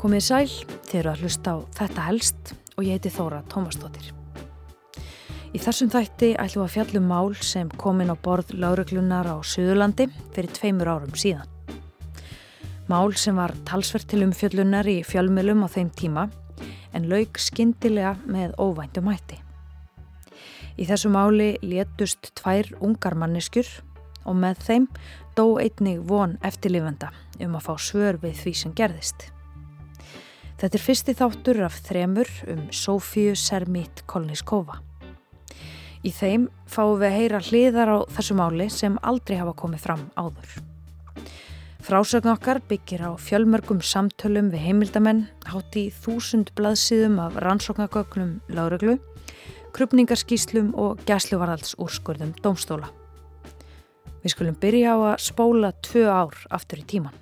Komið sæl, þið eru að hlusta á Þetta helst og ég heiti Þóra Tómasdóttir. Í þessum þætti ætlum við að fjalla um mál sem kom inn á borð lögreglunnar á Suðurlandi fyrir 2 árum síðan. Mál sem var talsvert til umfjöllunar í fjölmiðlum á þeim tíma en lauk skyndilega með óvæntum hætti. Í þessu máli létust 2 ungar manneskjur og með þeim dó einnig von eftirlifenda að fá svör við því sem gerðist. Þetta er fyrsti þáttur af 3 Sofíu Sermit Kolniskova. Í þeim fáum við að heyra hliðar á þessu máli sem aldrei hafa komið fram áður. Frásögn okkar byggir á fjölmörgum samtölum við heimildamenn, hátt í 1000 blaðsíðum af rannsóknargögnum lögreglu, krufningarskýrslum og gæsluvarðhaldsúrskurðum dómstóla. Við skulum byrja á að spóla 2 ár aftur í tímann.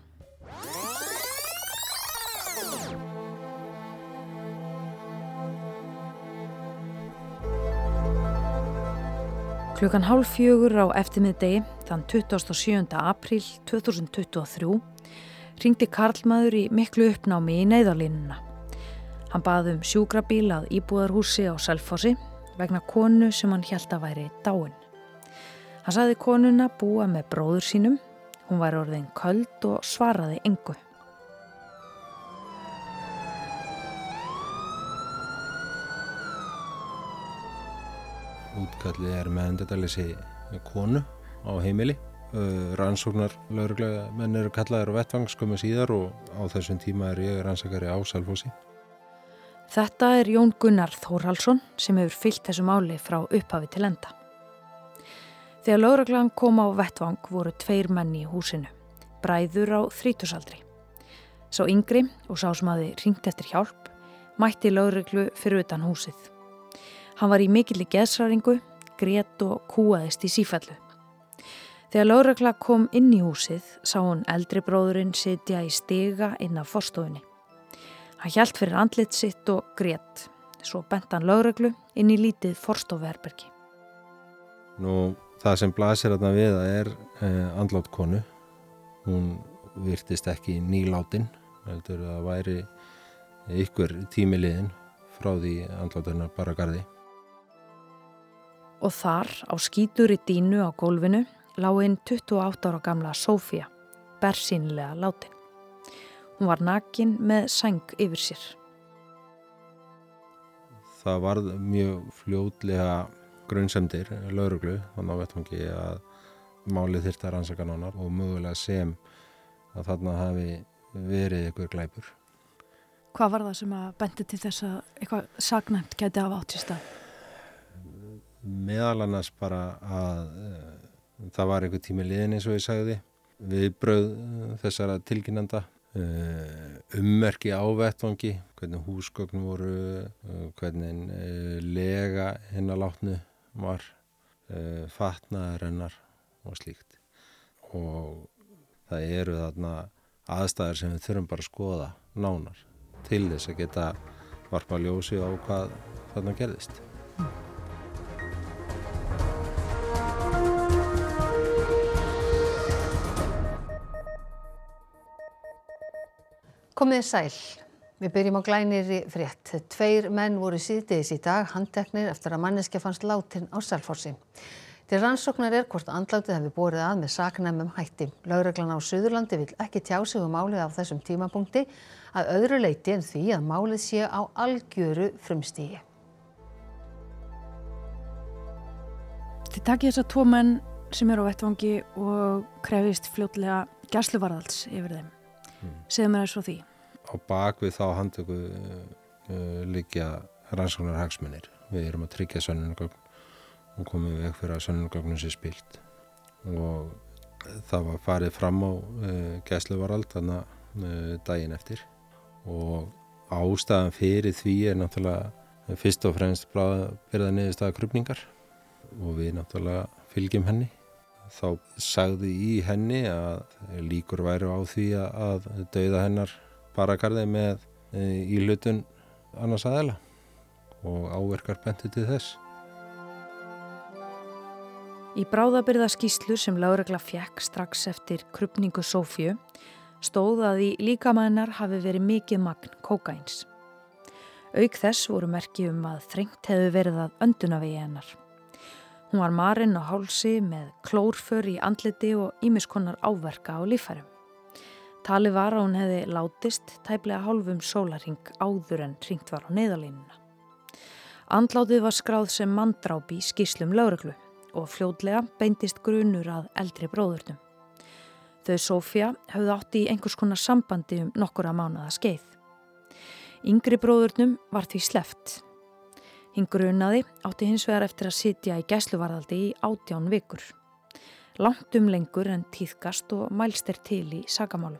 Klukkan 3:30 á eftirmiðdegi, þann 27. apríl 2023, hringdi karlmaður í miklu uppnámi í neyðarlínuna. Hann bað sjúkrabíl að íbúðarhúsi á Selfossi vegna konu sem hann hélt að væri dáin. Hann sagði konuna búa með bróður sínum, hún væri orðin köld og svaraði engu. Útkallið meðvitundarleysi konu á heimili. Rannsóknarlögreglumenn eru kallaðir á vettvang skömmu síðar og á þessum tíma ég rannsakari á Selfossi. Þetta er Jón Gunnar Þórhallsson sem hefur fylgt þessu máli frá upphafi til enda. Þegar lögreglan kom á vettvang voru 2 menn í húsinu, bræður á 30-aldri. Sá yngri og sá sem hafði hringt eftir hjálp mætti lögreglu fyrir utan húsið. Hann var í mikilli geðshræringu, grét og kúaðist í sífellu. Þegar lögregla kom inn í húsið sá hún eldri bróðurinn sitja í stiga inn af forstofunni. Hann hélt fyrir andlit sitt og grét, svo benti hann lögreglu inn í lítið forstofuherbergi. Það sem blasir þarna við er andlát konu. Hún virtist ekki nýlátin, heldur að það væri einhver tími liðinn frá því andlát hennar bara garði. Og þar á skíturi dínu á gólfinu lá inn 28 ára gamla Sofía, bersýnilega látin. Hún var nakin með sæng yfir sér. Það varð mjög fljótlega grunsemdir lögreglu þannig á vettvangi að málið þyrfti að rannsaka nánar og mögulega sem að þarna hafi verið einhver glæpur. Hvað var það sem að benti til þess að eitthvað saknæmt gæti hafa átt sér stað? Meðal annars bara að það var einhver tími liðinn eins og ég sagði. Viðbrögð þessara tilkynnenda, ummerki á vettvangi, hvernig húsgögn voru, hvernig lega hinna látnu var, fatnaður hennar og slíkt. Og það eru þarna aðstæður sem við þurfum bara að skoða nánar til þess að geta varpa ljósi á hvað þarna gerðist. Komið sæl. Við byrjum á glænýrri frétt. 2 menn voru síðdegis í dag handteknir eftir að manneskja fannst látin á Selfossi. Til rannsóknar hvort andlátið hefði borið að með saknæmum hætti. Lögreglan á Suðurlandi vill ekki tjá sig málið á þessum tímapunkti að öðru leyti en því að málið sé á algjöru frumstigi. Þið takið þessa 2 menn sem eru á vettvangi og krefist fljótlega gæsluvarðhalds yfir þeim. Segðu mér þess frá því. Á bak við þá handtöku liggja rannsóknarhagsmunir. Við erum að tryggja sönnunargögn og komum við veg fyrir að sönnunargögnum sé spillt. Og það var farið fram á gæsluvarðhald þarna daginn eftir. Og ástæðan fyrir því náttúrulega fyrst og fremst byrða niðurstaða krufningar og við náttúrulega fylgjum henni. Þá sagði í henni að líkur væru á því að dauða hennar bara garði með íhlutun annars aðila og áverkar bentu til þess. Í bráðabirgðaskýrslu sem lögregla fékk strax eftir krufningu Sofíu stóð að í líkama hennar hafi verið mikið magn kókaíns. Auk þess voru merki að þrengt hefði verið að öndunavegi hennar. Hún var marinn á hálsi með klórför í andliti og ýmiss konar áverka á líffærum. Talið var að hún hefði látist tæplega hálfum sólarhring áður en hringt var á neyðarlínuna. Andlátið var skráð sem manndráp í skýrslum lögreglu og fljótlega beindist grunur að eldri bróðurnum. Þau Sofía höfðu átt í einhvers konar sambandi nokkura mánaða skeið. Yngri bróðurnum var því sleppt. Hinn grunaði átti hins vegar eftir að sitja í gæsluvarðhaldi í 18 vikur. Langt lengur en tíðkast og mælst til í sakamálum.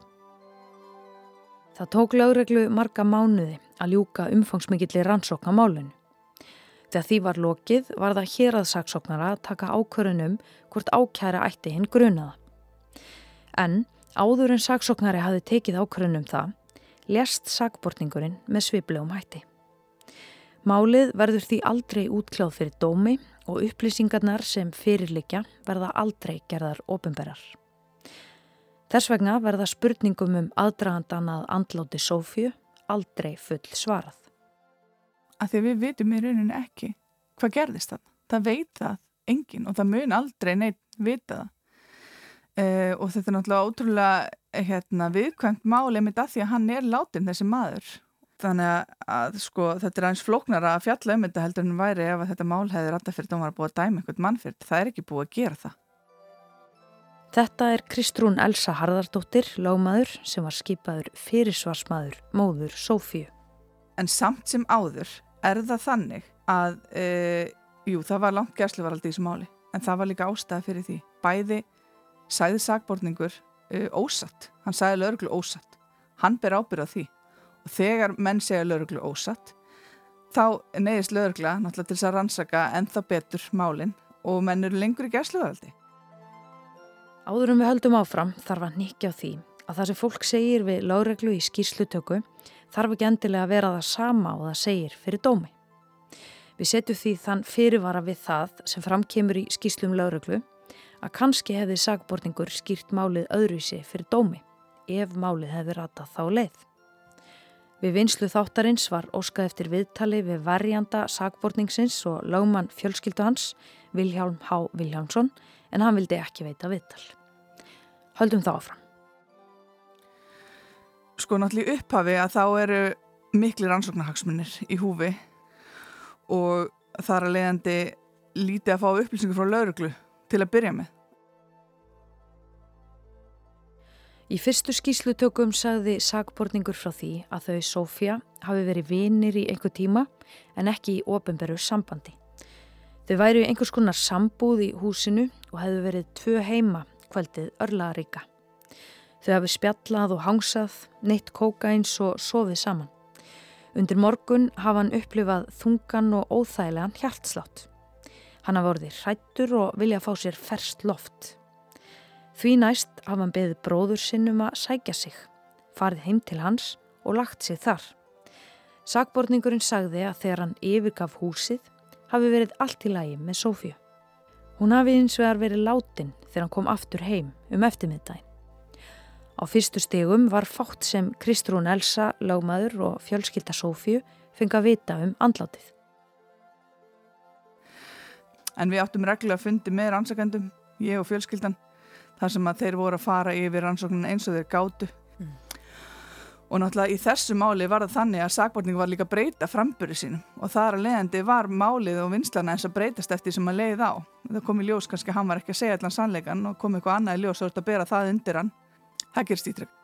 Það tók lögreglu marga mánuði að ljúka umfangsmikilli rannsókn á málinu. Þegar því var lokið var það héraðssaksóknara að taka ákvörðun hvort ákæra ætti hinn grunaða. En áður en saksóknari hafði tekið ákvörðun það, lést sakborningurinn með sviplegum hætti. Málið verður því aldrei útkljáð fyrir dómi og upplýsingarnar sem fyrirliggja verða aldrei gerðar opinberar. Þess vegna verða spurningum aðdragandan að andláti Sofíu aldrei full svarað. Af því að við vitum í rauninni ekki hvað gerðist það. Það veit það enginn og það mun aldrei neitt vita það. Og þetta er náttúrulega ótrúlega viðkvæmt mál einmitt af því að hann er látinn þessi maður. Þannig að þetta er aðeins flóknara að fjalla þetta heldur en væri ef að þetta mál hefði alltaf fyrir dómara búið að dæma einhvern mann fyrir. Það er ekki búið að gera það. Þetta er Kristrún Elsa Harðardóttir, lögmaður sem var skipaður fyrirsvarsmaður móður Sofíu. En samt sem áður er það þannig að, það var langt gæsluvarðhaldi í þessu máli, en það var líka ástæða fyrir því. Bæði sagði sakborningur ósatt, hann sagði lögreglu ósatt, hann ber ábyrgð á því. Og þegar menn segja lögreglu ósatt, þá neyðist lögregla náttúrulega til þess að rannsaka ennþá betur málin og menn eru lengur í gæsluvarðhaldi. Áður við höldum áfram þarf að hnykkja á því að það sem fólk segir við lögreglu í skýrslutöku þarf ekki endilega að vera það sama og það segir fyrir dómi. Við setjum því þann fyrirvara við það sem framkemur í skýrslum lögreglu að kannski hefði sakborningur skýrt málið öðruvísi fyrir dómi ef málið hefði ratað þá leið. Við vinnslu þáttarins var óskað eftir viðtali við verjanda sakborningsins og lögmann fjölskyldu hans, Vilhjálm H. Vilhjálmsson, en hann vildi ekki veita viðtal. Höldum þá áfram. Náttúrulega í upphafi að þá eru miklir rannsóknarhagsmunir í húfi og þar að leiðandi lítið að fá upplýsingar frá lögreglu til að byrja með. Í fyrstu skýrslutökum sagði sakborningur frá því að þau Sofía hafi verið vinir í einhver tíma en ekki í opinberu sambandi. Þau væru í einhvers konar sambúð í húsinu og hefðu verið 2 heima kvöldið örlagaríka. Þau hafi spjallað og hangsað, neytt kókaíns og sofið saman. Undir morgun hafa hann upplifað þungan og óþægilegan hjartslátt. Hann hafi orðið hræddur og vilja fá sér ferskt loft. Því næst hafa hann beðið bróður sinn að sækja sig, farið heim til hans og lagt sig þar. Sakborningurinn sagði að þegar hann yfirgaf húsið hafi verið allt í lagi með Sofíu. Hún hafi hins vegar verið látin þegar hann kom aftur heim eftirmiðdaginn. Á fyrstu stigum var fátt sem Kristrún Elsa, lögmaður og fjölskylda Sofíu fengu að vita andlátið. En við áttum reglulega fundi með rannsakendum, ég og fjölskyldan, þar sem að þeir voru að fara yfir rannsóknina eins og þeir gátu. Og náttúrulega í þessu máli var það þannig að sakborningur var líka að breyta framburði sínum og þar að leiðandi var málið og vinnslan eins að breytast eftir sem að leið á. Það kom í ljós kannski að hann var ekki að segja allan sannleikann og kom eitthvað annað í ljós og þetta að bera það undir hann. Það gerist ítrekk.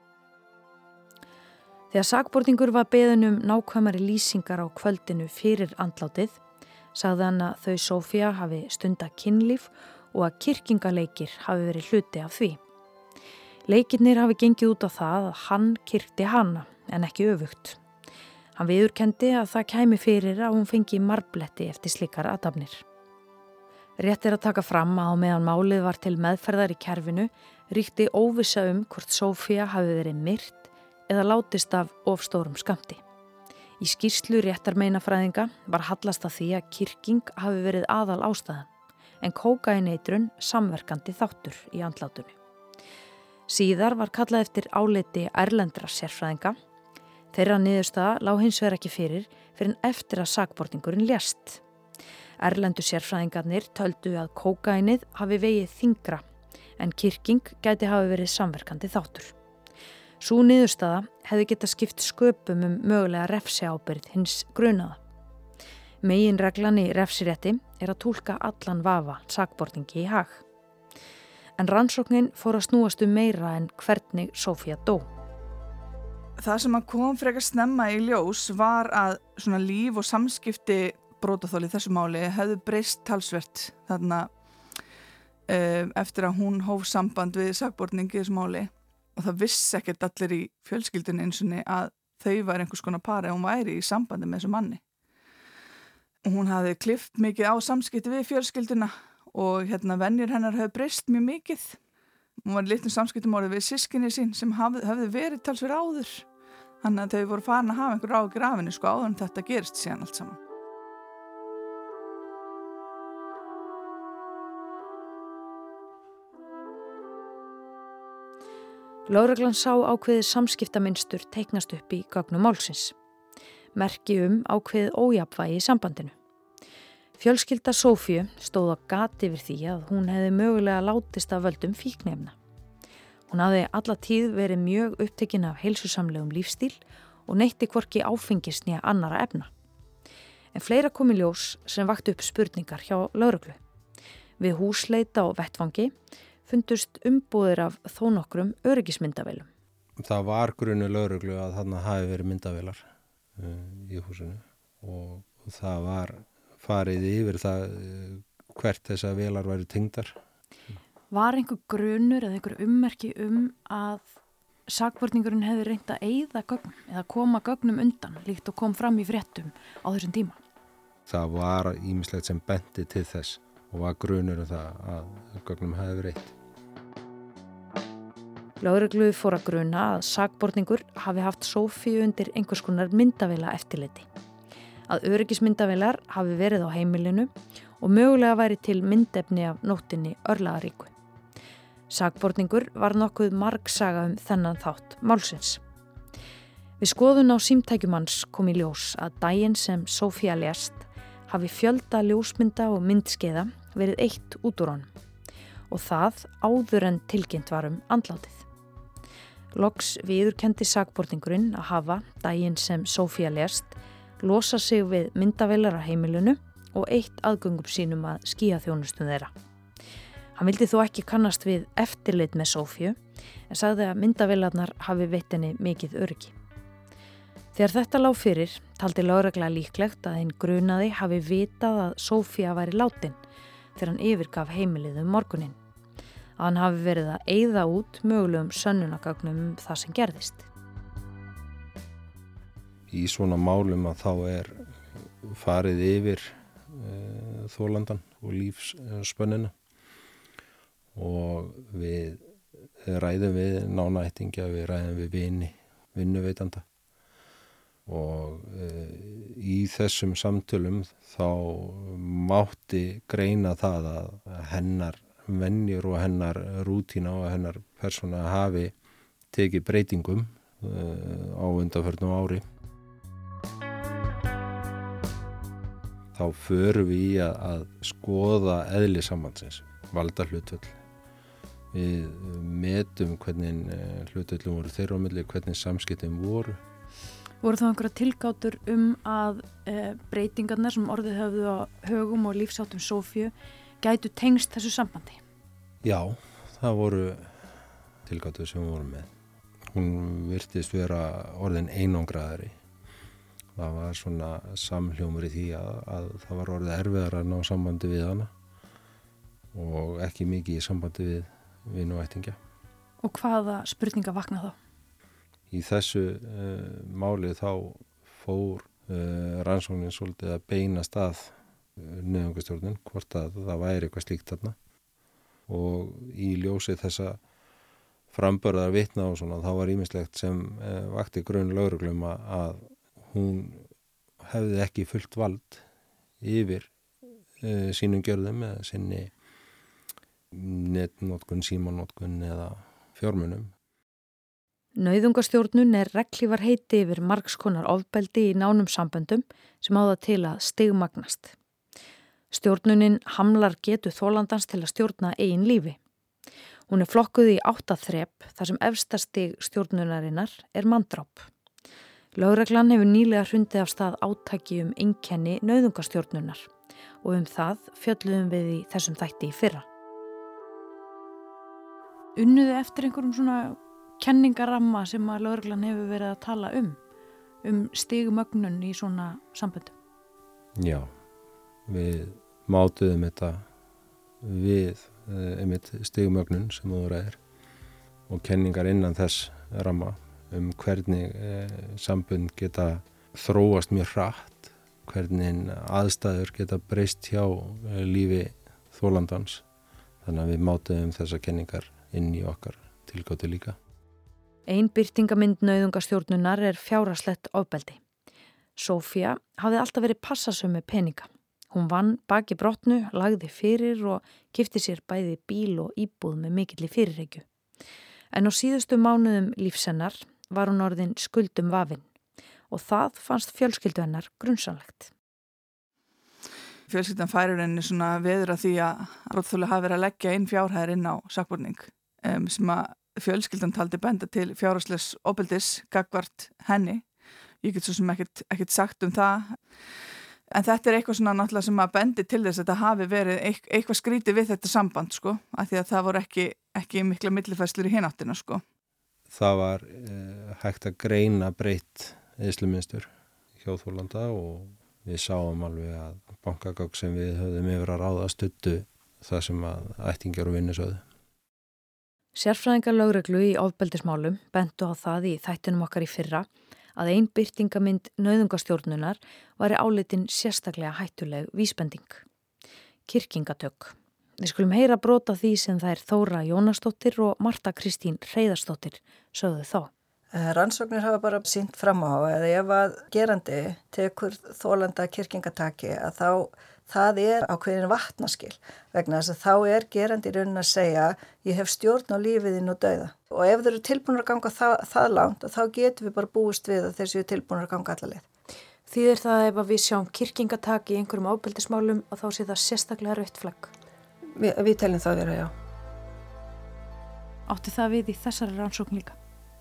Þegar sakborningur var beðinn nákvæmari lýsingar á kvöldinu fyrir andlátið, sagði hann að þau Sofía hafi stundað kynlíf og að kyrkingaleikir hafi verið hluti af því. Leikirnir hafi gengið út á það að hann kyrkti hana en ekki öfugt. Hann viðurkenndi að það kæmi fyrir að hún fengi marbletti eftir slíkar athafnir. Rétt er að taka fram að á meðan málið var til meðferðar í kerfinu ríkti óvissa hvort Sofía hafi verið myrt eða látist af of stórum skammti. Í skýrslu réttarmeinafræðinga var hallast að því að kyrking hafi verið aðal ástæðan en kókaíneitrun samverkandi þáttur í andlátinu. Síðar var kallað eftir áliti erlendra sérfræðinga. Þeirra niðurstaða lá hins vegar ekki fyrir en eftir að sakborningurinn lést. Erlendu sérfræðingarnir töldu að kókaínið hafi vegið þyngra en kyrking gæti hafi verið samverkandi þáttur. Sú niðurstaða hefði getað skipt sköpum mögulega refsiábyrgð hins grunaða. Meginreglan í refsirétti að túlka allan vafa sakborningi í hag. En rannsóknin fór að snúast meira en hvernig Sofía dó. Það sem kom frekar snemma í ljós var að svona líf og samskipti brotaþola í þessu máli hefðu breyst talsvert þarna eftir að hún hóf samband við sakborningi í þessu máli og það vissi ekkert allir í fjölskyldunni einsunni að þau var einhvers konar par ef hún væri í sambandi með þessu manni. Og hún hafði klippt mikið á samskipti við fjölskylduna og venjur hennar hefði breyst mjög mikið. Hún var í litlum samskiptum við systkini sín sem hefði verið talsverð áður. Þannig að þau voru farin að hafa einhver áhyggjur af henni áður en þetta gerist síðan allt saman. Lögreglan sá ákveðið samskiptamynstur teiknast upp í gögnum málsins. Merki ákveðið ójafnvægi í sambandinu. Fjölskylda Sofíu stóð á gati yfir því að hún hefði mögulega látist af völdum fíkniefna. Hún hafði alla tíð verið mjög upptekin af heilsusamlegum lífstíl og neytti hvorki áfengis né annara efna. En fleira kom í ljós sem vakti upp spurningar hjá lögreglu. Við húsleit á vettvangi fundust umbúðir af þó nokkrum öryggismyndavélum. Það var grunur lögreglu að þarna hafi verið myndavélar í húsinu og það var farið yfir það hvert þessar vélar væri tengdar. Var einhver grunur eða einhver ummerki að sakborningurinn hefði reynt að eyða gögnum eða koma gögnum undan líkt og kom fram í fréttum á þessum tíma? Það var ýmislegt sem benti til þess og var grunur það að gögnum hefði verið eytt. Lögreglu fór að gruna að sakborningur hafi haft Sofíu undir einhvers konar myndavéla eftirliti. Að öryggismyndavélar hafi verið á heimilinu og mögulega væri til myndefni af nóttinni örlagaríku. Sakborningur var nokkuð margsaga þennan þátt málsins. Við skoðun á símtækjum hans kom í ljós að daginn sem Sofía lést hafi fjölda ljósmynda og myndskeiða verið eytt út úr honum og það áður en tilkynnt var andlátið. Loks viðurkenndi sakborningurinn að hafa daginn sem Sofía lést losa sig við myndavélar á heimilinu og eytt aðgöngum sínum að skíaþjónustum þeirra. Hann vildi þó ekki kannast við eftirlit með Sofíu en sagði að myndavélarnar hafi veitt henni mikið öryggi. Þegar þetta lá fyrir taldi lögregla líklegt að hinn grunaði hafi vitað að Sofía væri látin þegar hann yfirgaf heimilið morguninn. Að hann hafi verið að eyða út mögulegum sönnunargögnum það sem gerðist. Í svona málum að þá farið yfir þolandan og lífsspönnina og við ræðum við nánaættingja, við ræðum við vini, vinnuveitanda og í þessum samtölum þá mátti greina það að hennar venjur og hennar rútína og hennar persóna hafi tekið breytingum á undanförnum ári. Þá förum við í að skoða eðli sambandsins, valdahlutföll. Við metum hvernig hlutföllum voru þeirra á milli, hvernig samskiptin voru. Voru þá einhverja tilgátur að breytingarnar sem orðið höfðu á högum og lífsháttum Sofíu gætu tengst þessu sambandi? Já, það voru tilgátur sem við vorum með. Hún virtist vera orðin einangraðari. Það var svona samhljómur í því að það var orðið erfiðar að ná sambandi við hana og ekki mikið í sambandi við vini og ættingja. Og hvaða spurninga vakna þá? Í þessu máli þá fór rannsóknin svolítið að beina stað nauðungarstjórnin, hvort að það væri eitthvað slíkt þarna og í ljósi þessa framburðar vitna og svona þá var ýmislegt sem vakti grunn lögreglum að hún hefði ekki fullt vald yfir sínum gjörðum eða sinni netnotkun, símanotkun eða fjármunum. Nauðungastjórnun er reglífar heiti yfir margskonar ofbeldi í nánum samböndum sem á það til að stigmagnast. Stjórnunin hamlar getu þolandans til að stjórna eigin lífi. Hún er flokkuð í 8 þrep þar sem efsta stig stjórnunarinnar er manndráp. Lögreglan hefur nýlega hrundið af stað átaki einkenni nauðungastjórnunar og það fjölluðum við í þessum þætti í fyrra. Unnuðu eftir einhverjum svona kenningaramma sem að lögreglan hefur verið að tala stigmögnun í svona samböndum? Já, við mátuðum þetta við einmitt stigmögnun sem þú ræðir og kenningar innan þess ramma hvernig sambönd geta þróast mjög hratt, hvernig aðstæður geta breyst hjá lífi þolandans. Þannig að við mátuðum þessar kenningar inn í okkar tilgátu líka. Ein birtingamynd nauðungastjórnunar er fjárhagslegt ofbeldi. Sofía hafði alltaf verið passasöm með peninga. Hún vann baki brotnu, lagði fyrir og keypti sér bæði bíl og íbúð með mikilli fyrirhyggju. En á síðustu mánuðum lífsennar var hún orðin skuldum vafin og það fannst fjölskyldu hennar grunsamlegt. Fjölskyldan færir henni svona veður að því að brottþoli hafi verið að leggja inn fjárhæðir inn á sakborning sem að fjölskyldan taldi benda til fjárhagslegs ofbeldis gagnvart henni. Ég get svo sem ekkert sagt það. En þetta er eitthvað svona náttúrulega sem að bendi til þess að þetta hafi verið eitthvað skrítið við þetta samband, sko, af því að það voru ekki mikla millifærslur í hináttina, sko. Það var hægt að greina breytt eyðslumynstur hjá þolanda og við sáum alveg að bankagögn sem við höfðum yfir að ráða studdu það sem að ættingjar og vinnusögðu. Sérfræðingar lögreglu í ofbeldismálum bentu á það í þættinum okkar í fyrra að ein birtingamynd nauðungastjórnunar væri álitin sérstaklega hættuleg vísbending. Kyrkingatök. Við skulum heyra brot af því sem þær Þóra Jónasdóttir og Marta Kristín Hreiðarsdóttir sögðu þá. Rannsóknir hafa bara sýnt fram á að ef að gerandi tekur þolanda kyrkingataki að þá það er ákveðin vatnaskil vegna þess að þá er gerandi í rauninni að segja ég hef stjórn á lífiðinn og dauða. Og ef þeir eru tilbúinir að ganga það langt þá getum við bara búist við að þeir séu tilbúinir að ganga alla leið. Þýðir það ef við sjáum kyrkingataki í einhverjum ofbeldismálum og þá sé það sérstaklega rautt flagg? Við teljum það vera, já. Átti það við í þessari rannsókn líka?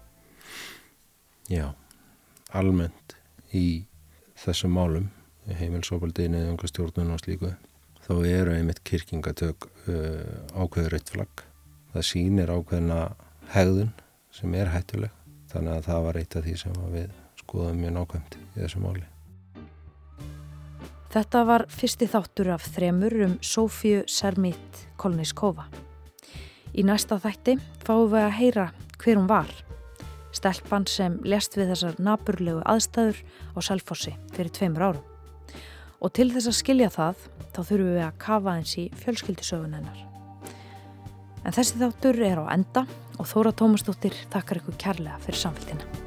Já, almennt í þessum málum, heimilisofbeldi, nauðungastjórnun og slíku, þá eru einmitt kyrkingatök ákveður rautt flagg. Það sýnir ákveðna hegðun sem er hættuleg. Þannig að það var eitt af því sem við skoðum mjög nákvæmt í þessu máli. Þetta var fyrsti þáttur af 3 Sofíu Sermit Kolniskova. Í næsta þætti fáum við að heyra hver hún var. Stelpan sem lést við þessar napurlegu aðstæður á Selfossi fyrir 2 árum. Og til þess að skilja það, þá þurfum við að kafa eins í fjölskyldusögun hennar. En þessi þáttur er á enda og Þóra Tómasdóttir þakkar ykkur kærlega fyrir samfylgdina.